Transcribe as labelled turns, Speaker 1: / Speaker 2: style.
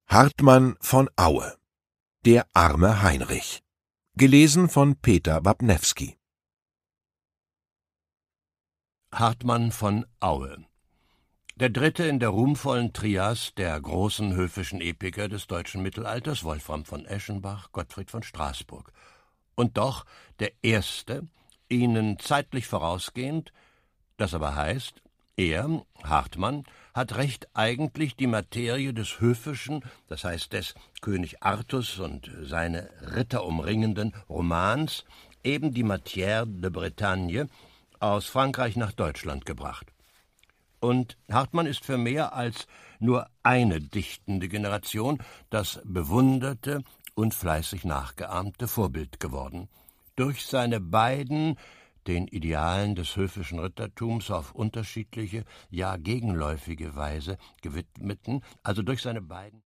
Speaker 1: Hartmann von Aue. Der arme Heinrich. Gelesen von Peter Wapnewski.
Speaker 2: Hartmann von Aue. Der dritte in der ruhmvollen Trias der großen höfischen Epiker des deutschen Mittelalters, Wolfram von Eschenbach, Gottfried von Straßburg. Und doch der erste, ihnen zeitlich vorausgehend, das aber heißt, er, Hartmann, hat recht eigentlich die Materie des höfischen, das heißt des König Artus und seine Ritter umringenden Romans, eben die Matière de Bretagne, aus Frankreich nach Deutschland gebracht. Und Hartmann ist für mehr als nur eine dichtende Generation das bewunderte und fleißig nachgeahmte Vorbild geworden. Durch seine beiden, den Idealen des höfischen Rittertums auf unterschiedliche, ja gegenläufige Weise gewidmeten, also durch seine beiden